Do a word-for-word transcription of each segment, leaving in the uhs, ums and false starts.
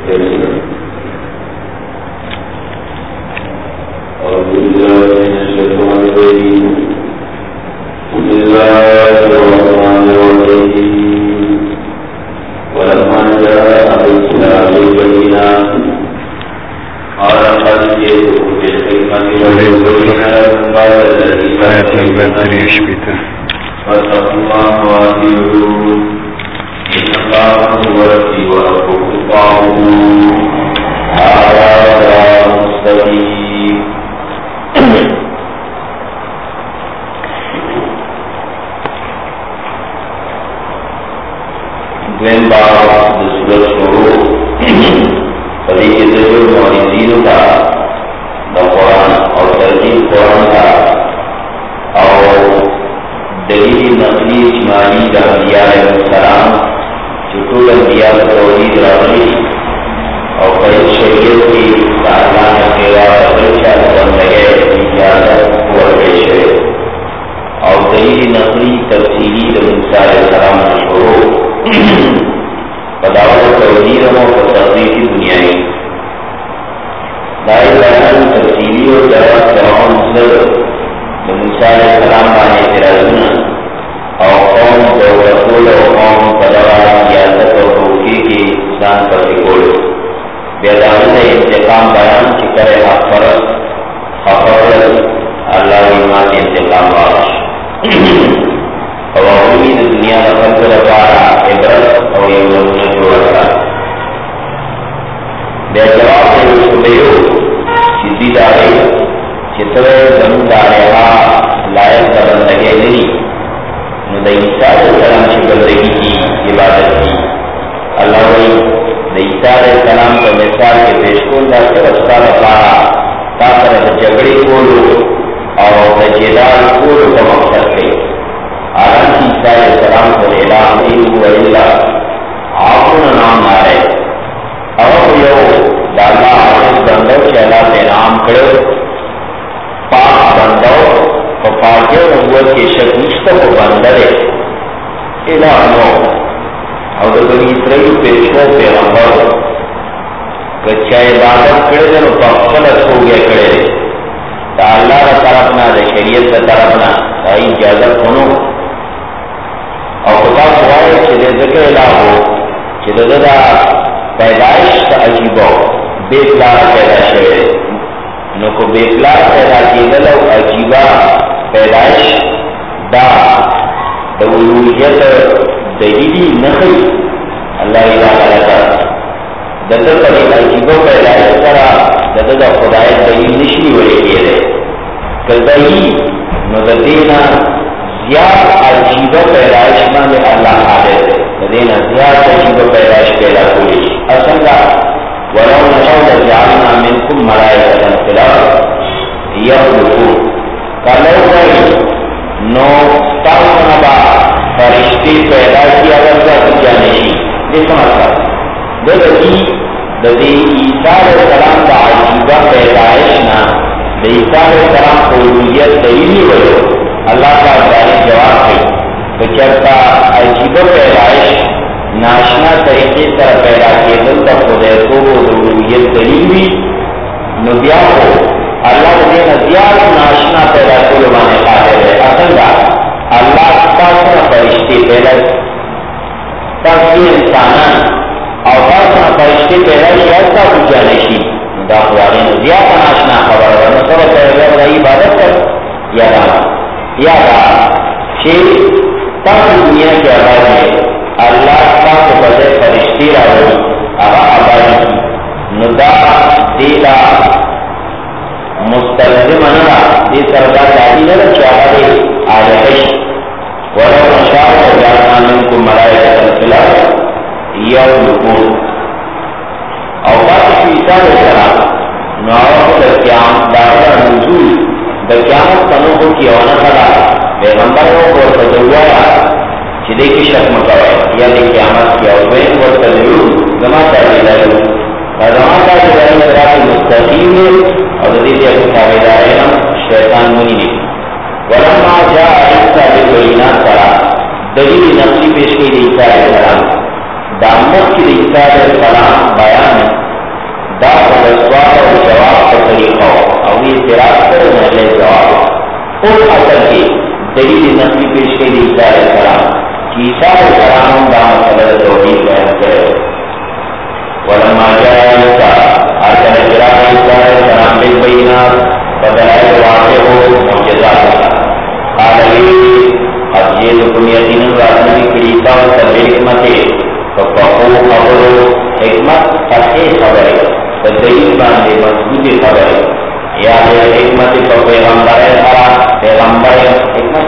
دلیل نقلی پیش کی عیسیٰ علیہ السلام دامت کی عیسیٰ علیہ السلام بیان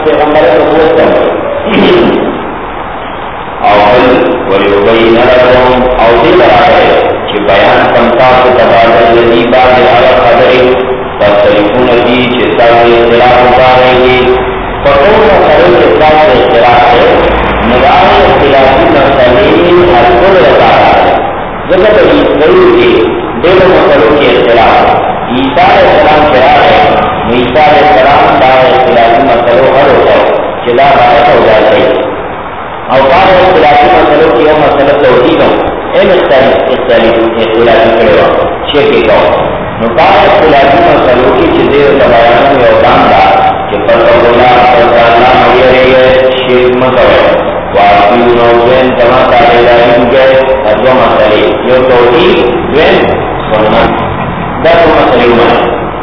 پیغمبر نبوت کرے اور وَلِيُبَيِّنَ لَكُمْ او دی برابر کہ بیان کمتا کو تبادل لذی بعد علی قدر فَتَّلِفُونَ بِی چِتَّا کی اختلاف ہوتا رہے گی فَقُونَ خَرِل اختلاف سے اختلاف ہے نگاہ اختلافی مسئلین ہر کل رہتا ہے جگہ عیسائی کے دل مسئلوں کے اختلاف عیسیٰ علیہ السلام چرا ہے عیسیٰ علیہ السلام دا اختلافی مسئلوں حل ہوتا ہے چلا بات ہو جاتا ہے اور بعض اختلافی مسئلوں کی وہ مسئلہ توحید ہوں این اختلافی کرے ہو شرکی کا ہو بعض اختلافی مسئلوں کی چیزیں بیانوں میں اوزان دا کہ پتہ اللہ پتہ اللہ مگر ہے شرک مسئلہ واقعی نوزین جمع تعالی دائم کے ادو مسئلے یہ توحید دوین سنت دس مسئلے میں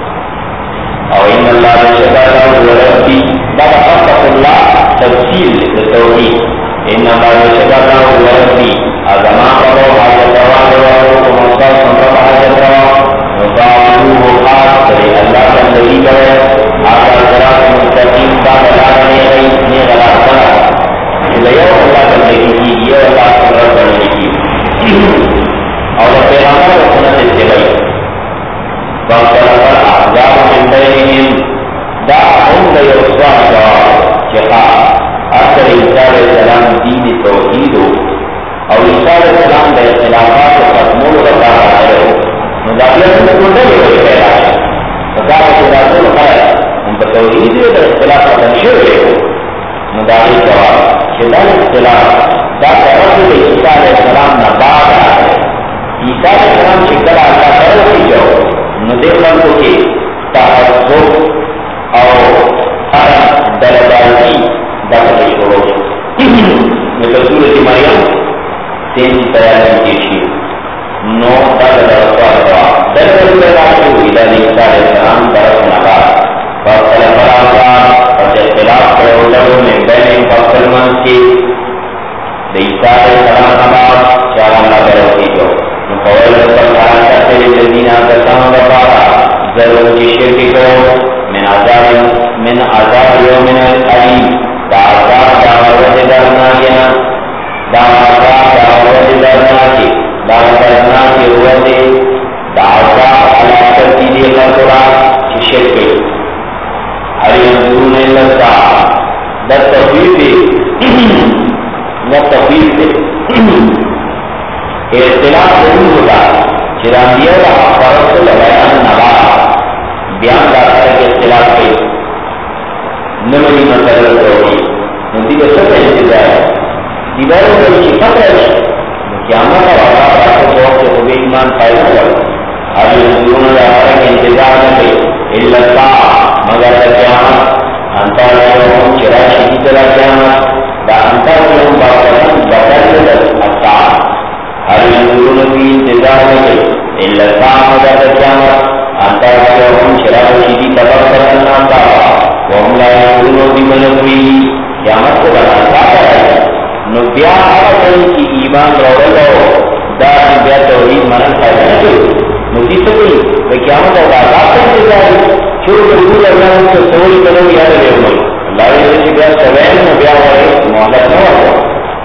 اور ان اللہ شکر وربی بابا فتح اللہ تفصیل توحید ان اللہ شکر وربی ازمان کرو حاجت روان کرو مصر سنرم حاجت روان نفاقلو خاص کرے اللہ بندگی کرے آقا صراط مستقیم کا بلانے گئی نے غلط بنا لیو اللہ بندگی کی یہ اللہ سنرم بندگی کی اور پیغمبر سنت اتبائی فاختلف الاحزاب من بینهم دا هم لیو صاحب چقا اکثر عیسیٰ علیہ السلام دین توحید اور عیسیٰ علیہ السلام بے اختلافات و ختمول رضا رہے ہو مدابلت میں کنڈے بھی کوئی پہلا ہے فقار اختلاف الخیر ان پر توحید و اختلاف ختمشے ہوئے ہو مدابل جواب شدان اختلاف دا طرف عیسیٰ علیہ السلام نباد آئے عیسیٰ علیہ السلام شکر آتا کرو کی جو ندیخن کو کی تحضب اور حرم دلدائی داخل شروع مثل سورت مریم تین تیاری کیشی نو دل درسوار دل درسوار ہوئی دل عیسیٰ علیہ السلام درس نباد فاصل فرآسان اور اختلاف پر علموں میں بین فاصل منس کی عیسیٰ علیہ السلام نباد چاہاں نباد کی جو نفوال رسل خران کرتے للذین آدرسان وفارا ضرور کی شرکی کو من عذاب من عذاب یومن العلیم دا عذاب دا عوض درناکینا دا عذاب دا عوض درناکی دا درناکی عوض دا عذاب علا ترتیدی خطران کی شرکی حری انظرون اللہ دا تفیل دے دا تفیل دے اختلاف ضرور ہوتا چرانیہ کا فرصل بیان نبا بیان داتا ہے کہ اختلاف کے نمانی مسئلہ ہوئی نتی کا سب انتظار ہے دیواروں کا یہ فکر ہے قیامت کا واقعہ کو بہت سے خوبی ایمان فائدہ ہوا اب انظرون اللہ کے انتظار میں تھے اللہ مگر قیامت انتا لہم چراشی کی طرح قیامت دا انتا لہم باقران بدل اتا ہر انظرون کی انتظار میں تھے اللہ مگر قیامت انتا لہم چراشی کی طرح کرنا تھا وہم لا انظرون بھی منوی قیامت کو بناتا ہے نبیاء آرہا کی ایمان روڑا دا نبیاء توحید منن فائدہ نہیں نبی سکلی وہ قیامت اور آزاد کا انتظار ہے چھوڑ بالکل اللہ ان سے سوئی کرو یاد لے ہوئی اللہ علیہ سے بیا سوین نبیاء والے محلت نہ ہوا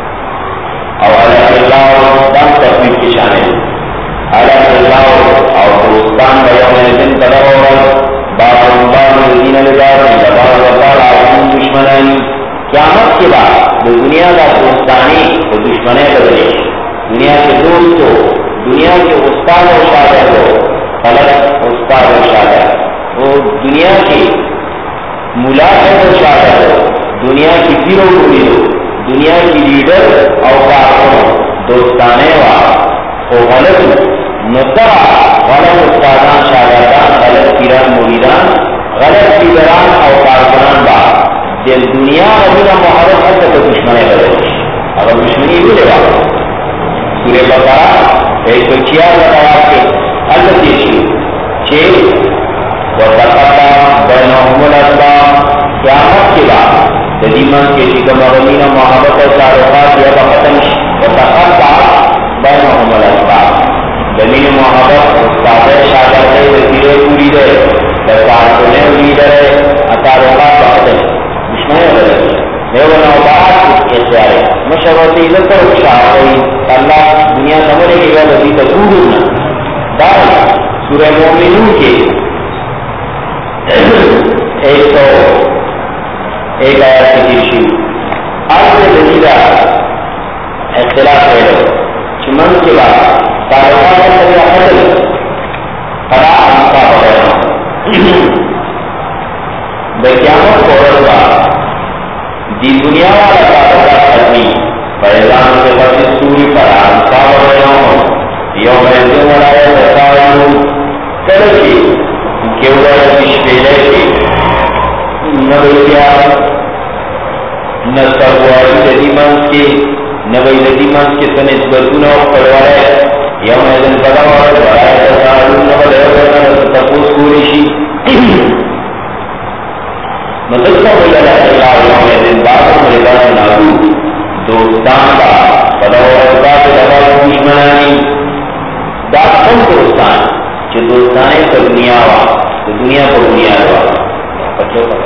اور علیہ اللہ دم تفریف کی شانے علیہ اللہ اور دوستان بیومن دن قدر ہوگا باب اللہ الذین لدار لبار وقال آئین دشمنانی قیامت کے بعد دنیا کا دوستانی و دشمنے بدلے دنیا کے دوست ہو دنیا کے استاد و شاگرد ہو غلط استاد و شاگرد وہ دنیا کی ملاقات و شاگرد ہو دنیا کی پیر و مرید ہو دنیا کی لیڈر اور کارکن دوستانے والا وہ غلط نظر غلط استادان شاگردان غلط پیران مریدان غلط لیڈران اور کارکنان با دل دنیا ابھی محرم ہے تو دشمنے بدلے اگر دشمنی بھی لے گا سورہ بقرہ ایک سو چھیاسٹھ آیات کے اللہ دیشی چھ وَتَقَطَّعَ بَيْنَهُمُ الْأَسْبَابُ قیامت کے بعد دلیمن کے شکم اغلین محبت و تعلقات یا ختم وَتَقَطَّعَ بَيْنَهُمُ الْأَسْبَابُ دلیل محبت استاد شاگرد ہے وزیرے پوری دے درکار کنے پوری دے تعلقات ختم دشمنے سورہ مومنون کے ایک سو ایک آیت کی تیرشی آج میں جدیدہ اختلاف ہے چمن کے بعد تعلقات کا حضل خدا انصا وغیرہ بقیامت کو رضا دی دنیا والا تعلقات کرنی فیضان کے بس سوری پر انصا وغیرہ یوم ایزن والائے بسائنون کرکی کیوڑا تشپیلے کی نبیلیا نصبواری لدیمانس کی نبی لدیمانس کی سنسبتون و پڑوارے یوم ایزن پڑوار برائے بسائنون نبیلیا برائے تپوس کوریشی مدرسہ بلدہ اللہ یوم ایزن بابا مردان نابو دوستان با پڑوار بات دوائی دشمنانی دا کم دوستان جو دوستانے پر دنیا ہوا تو دنیا پر دنیا ہوا بچوں پر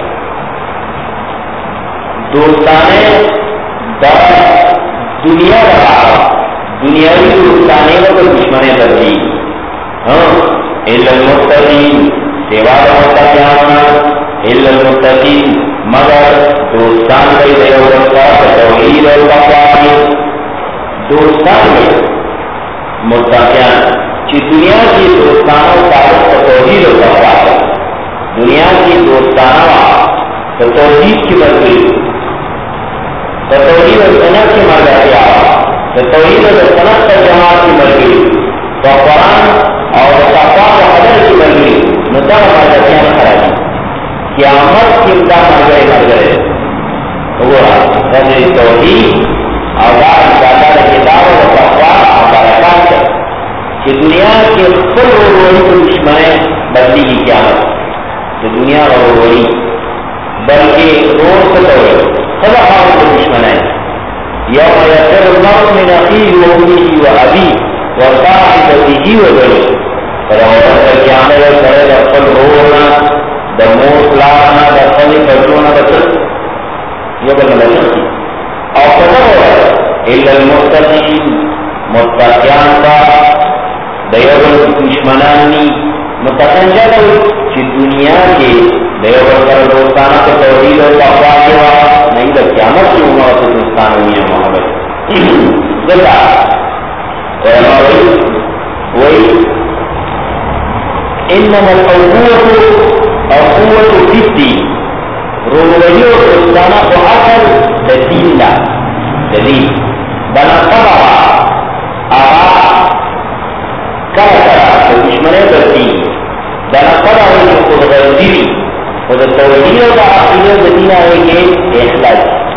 دوستانے دا دنیا رہا دنیاوی دوستانے میں تو دشمنے درجی ہاں اِلَّا الْمُتَّقِينَ سوا متقیانا اِلَّا الْمُتَّقِينَ مگر دوستان کئی دیوتا توحید اور تقوی دوستان میں متقیان کہ دنیا کی دوستانہ تعلق توحید و تقوی دنیا کی دوستانہ توحید کی مرضی توحید و سنت کی مرضی توحید و سنت کا جماعت کی مرضی تو قرآن اور تقوی و حضر کی مرضی نتاہ مرضیان خرابی قیامت کی امداد مرضی مرضی وہ رضی توحید اور دار کتاب و تقوی اور برکات ہے کہ دنیا کے کل روڑی کو دشمنیں بدلی کی قیامت کہ دنیا روڑی بلکہ روڑ سے توڑی خدا خواہ کو دشمنیں یوم یفر المرء من اخیہ و امیہ و ابی و صاحبتہ و بنی فلوڑا سے قیامت کرے دخل روڑنا دموس لانا دخلی پرچونا بچر یہ بلنا بچر کی اور خدا ہوئے اِلَّا الْمُتَّقِينَ متقیان کا دیوبند دشمنانی متقین جاتا کہ دنیا کے دیوبند پر دوستانہ کو توحید و تقوی کے وقت نہیں تو قیامت کی عمر سے دوستان ہوئی ہے محمد ذلہ وہی انما القوت اقوت فی الدین روحی و دوستانہ کو اثر دین دا جدید بنا طبعا آبا کلا کلا تو دشمنے کرتی بنا طبعا ہوئی خود غردیری خود توحید و عقیدہ مدینہ ہوئی کے اخلاص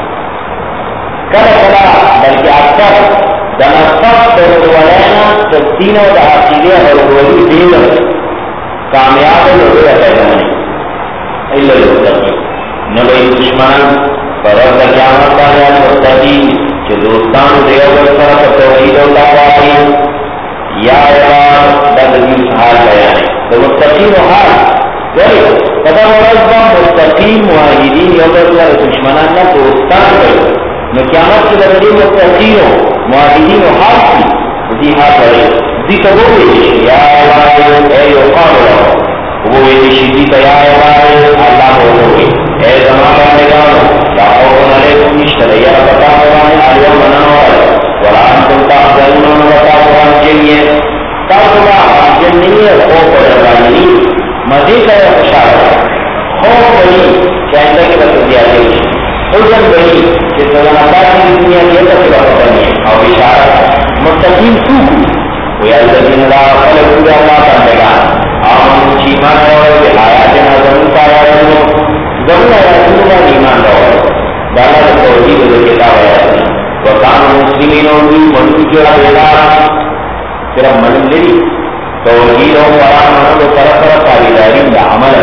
کلا کلا بلکہ اکثر بنا سب تو ولینا تبدین و عقیدہ اور ولی دین کامیاب ہوئے پیغمانی اللہ المتقین نبی دشمن فرد قیامت کا یا مستقیم کہ دوستان دیوبر پر توحید و تقوی یا عباد بدلی حال بیان ہے تو مستقیم و حال ولی پتہ مرضبہ مستقیم معاہدین یوبر پر دشمنان نہ دوستان کرو میں قیامت کی بدلی مستقیم و معاہدین و حال کی اسی حال کرے دی تو وہ بھی یا عباد اے یقال رہو وہ بھی شدی تو یا عباد اللہ بولوگی اے زمانہ نگانو لا خوف علیکم اشتریا بتا قرآن علیہ مناور قرآن تم تحضرون بتا قرآن جنیے تاکہ جن نہیں ہے خوف و ربانی مزید ہے خوشحال خوف بنی کہ اندر کی بس دیا گئی حجن بنی کہ سلامتات کی دنیا کی اندر کی بس بنی ہے اور بشارت مستقیم سوکو وی الذین اللہ خلق پورا اللہ بندگان آمن چیمان اور بحایات نظرون پایا ضرور آیاتوں کا ایمان رہو دانا توحید و کتاب آیاتی وکان مسلمینوں کی منو جڑا بیدار صرف من لری توحید و قرآن منو تو طرف طرف تابیداری دا عمل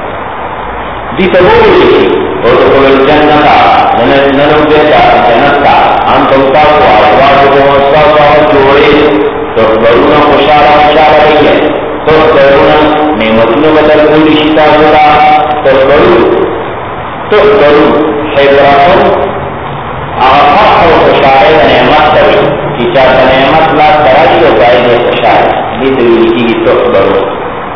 دی تبوری لکی اور تو الجنتا ننو بیتا جنتا انتوتا کو آسواد کو مستوى جوڑے تو برونا خوشارا خوشارا رہی ہے تو برونا نعمتوں بدل کوئی شتا ہوتا تو برو تو ضرور حیدراتوں آفاق و خوشارے نعمت تبھی کہ چاہتا نعمت لا تراجی و قائد خوشارے یہ دلیل کی تو ضرور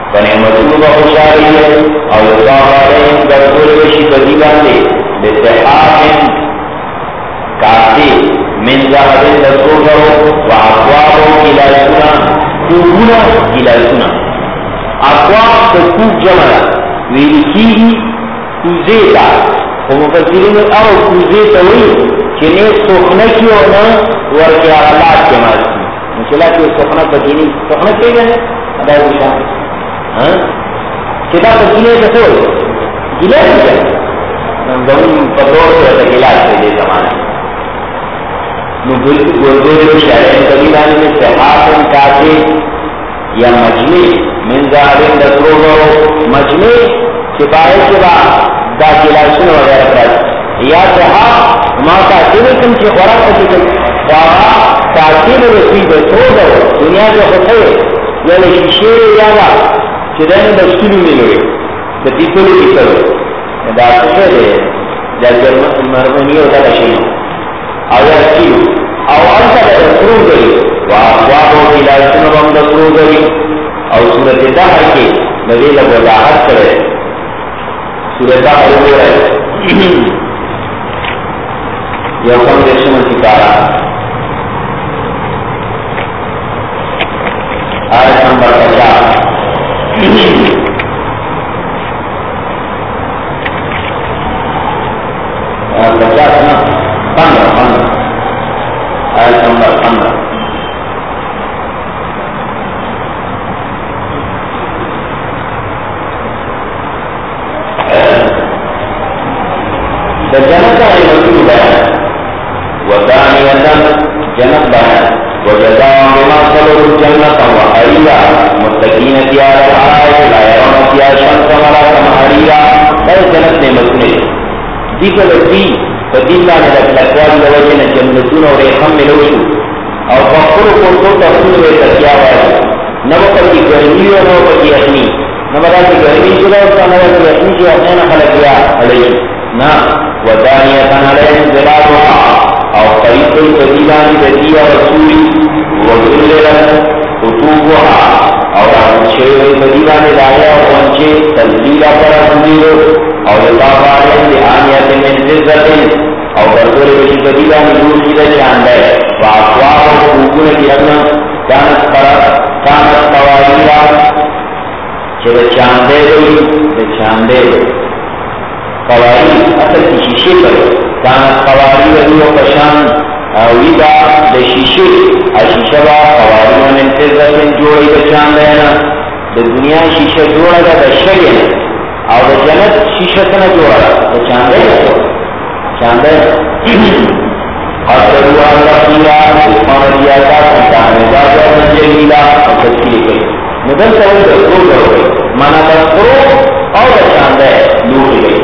کوبونه ګیلاسونه اقوام د کوب جمع ده ویل کېږي کوزې ته خو مفسرین او کوزې ته وایي چې نه سخنه کي او نه ورکې هغه لاس کې مات کي نو چې لاس کې سخنه پکې نه سخنه کېږي نه دا یو شان چې دا په ګیلې ته څه وایي ګیلاس دی زمون په دور کې د ګیلاس دی زمانه نو ګورګوري شاعر کبي باندې صحافن کاته یا مجمع من ظاهرین دسروغو مجمع چې پای کې با دا ګلاسونه وغیرہ راځي یا صحاف ما تاسو کوم چې خوراک پکې کوي دا تاسو له دې د ټولو دنیا کې خطر یا له شیشه یا لا چې دنه د سولې ملوي د دې په لوري کې دا څه دی د جرمن مرمنی او دا شي او یا کیو او انت د دسروغو واقوابو ګلاسونه هم د دسروغو او سورت دهر کی نبیل وضاحت کرے سورت دهر ہوئے یو کم دیشم انتکارا آیت نمبر پچاس پچاس نا پندرہ پندرہ آیت نمبر پندرہ جنت رسول بیان ودانیتا جنت بیان وجزاهم بما صبروا الجنة وحريرا متقين فيها على الارائك لا يرون فيها شمسا ولا قمرا بل جنت نعمتونه دي کلتی فدین باندې د اخلاقوال د وجه نه جنتونه او ریحان ملوشو او فخر کو تفصیل وی تکیا وایي نو پکې ګرمي او نو پکې یخني نو باندې ګرمي چې راځي نو د یخني چې نه خلک یا علي نا ودانیتا علیہم ظلالها او قریب القدیبان ددی رسولی وذللت خطوبها او رانچه القدیبان دایا وانچه تذلیل پر احمیلو او لطاف علیہم لآنیت من فزتن او برزور بشی قدیبان دوشی دا چاندے واقواب و خوبون کی رمنا کانت کانت قوائیرا چه دا چاندے دوی دا چاندے دوی قواری اصل کی شیشے پر کانت قواری ودی و پشان ویدا دا شیشے شیشہ با قواری و منتظر جوڑی دا چان دینا دا دنیا شیشہ جوڑا دا دا شرینا او دا جنت شیشہ سنا جوڑا دا چان دینا چان دینا حضروا اللہ خیرا اسمان دیاتا سنتان ازادا جلیلا اور تسکیلی کئی مدل سوئی دا سرو جو گئی مانا دا سرو او دا چان دے نوری گئی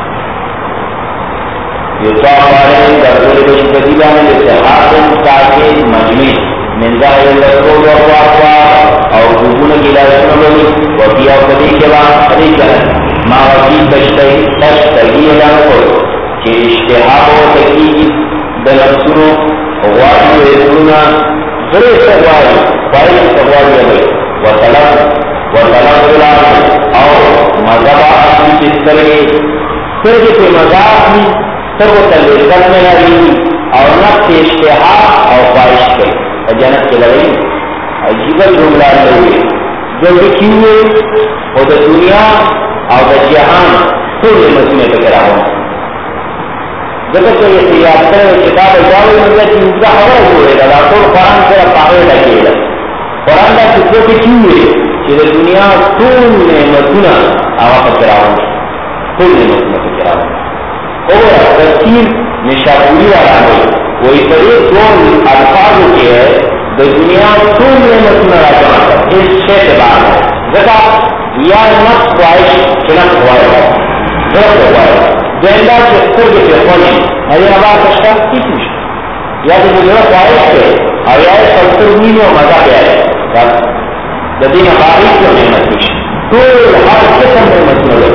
یطاف علیہم درزول بشکتیبان لسحاق تاکید مجمع من ظاہر الرسول وقوافا او خوبون گلاسن لولی وفیا قدی کبا قدی جنت ما وقید بشتی تشتگی لنکو چه اشتحاب و تکیگی دلنسنو غواری و ازلونا ذری سغواری فائل سغواری لگئی وطلب وطلب دلان او مذہبا اپنی چسترگی سرگی پہ مذہب میں سر وہ تلویزت میں لگی اور نفس اشتہا اور خواہش کئی اور جنت کے لگئی عجیبہ جملہ لگی جو لکھی ہوئے اور دا دنیا اور دا جہان کل نعمتوں پہ کرا ہوں جب کہ یہ سیاست ہے کتاب جاوے مجھے کہ ان کا خبر ہوئے گا تو قرآن سے پاگے لگے گا قرآن کا کتوں کی کیوں ہوئے کہ دنیا کل نعمتوں آوا پہ کرا ہوں کل نعمتوں پہ کرا ہوں اور تفسیر نشاپوری والا ہے وہی بڑے دون الفاظ کے ہے دنیا کل نعمتوں راجا اس چھ بعد ہے ذکا یا نفس خواہش چنک خواہش ضرب خواہش جنڈا کے خود کے خواہش ارے ابا کشتا کس مشکل یا تو مجھے خواہش ہے اور یا سلطر نیل و مزہ پہ آئے دین خواہش کو نعمت مشکل تو ہر قسم نعمت ملے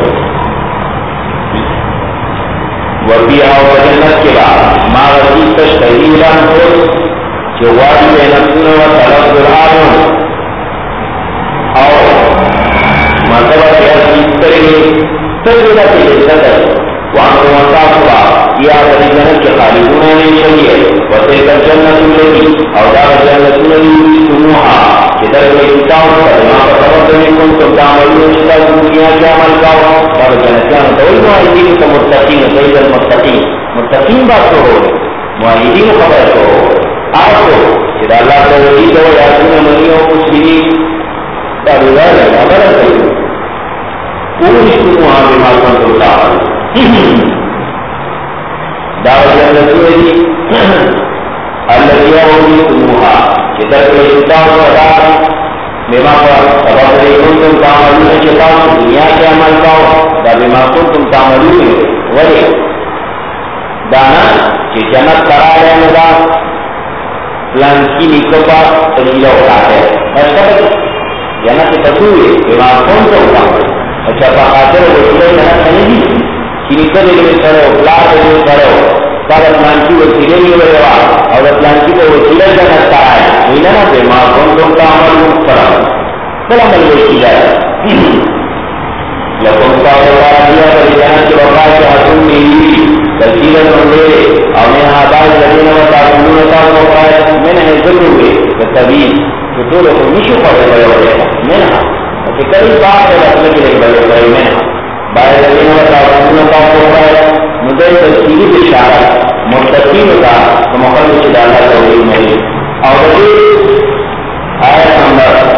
وفیہا و جنت کے بعد ما رسید تشتہیل انفس جوادی بے نفسن و طلب دلعالم اور مرتبہ کے عزیز کرے تجربہ کی عزت ہے وہاں کو مصافہ یہ آدھری جنت کے خالدون نے چاہیے وطے کر جنت لگی اور دار جنت لگی سنوحا کہ در میں تاؤ بما كسبتم كنتم تعملون اشتاق دنیا کے عمل کاؤ اور جنتیان تو معاہدین کو متقین سید المتقین متقین بات تو ہو معاہدین خبر تو آپ کو کہ اللہ کو وہی جو یاسین منیوں کچھ بھی تابعدار ہے خبر ہے پوری وہاں بما كنتم تعملون دعوت الرسول الذي يؤمنها كتاب الكتاب والآن بما كنتم تعملون كتاب دنیا کے عمل کا بما كنتم تعملون ولی دانا کہ جنت کرا رہنے کا پلان کی نکبہ تجیلہ ہوتا ہے ایسا جنت تصوری بما كنتم تعملون اچھا بخاطر رسول جنت نہیں کی نکبہ لیے کرو پلان لیے کرو پر پلان کی وسیلے لیے رہا اور پلان کی کو وسیلہ جنت کرا ہے وینا بما كنتم تعملون کرا بلا مل وسیلہ لكم صالحات دیا بجانب وقات حسن میری تذکیرہ ہوئے اور میں آباد الذین وتعلمون وقات من ذکر ہوئے تبین تو تو لوگ مشو پڑے بڑے ہوئے منها کہ کئی بات ہے رسول کے لیے بڑے بڑے منها بعد الذین وتعلمون وقات مدعی تذکیری بشارت متقین کا مخلص اللہ توحید میں اور آیت نمبر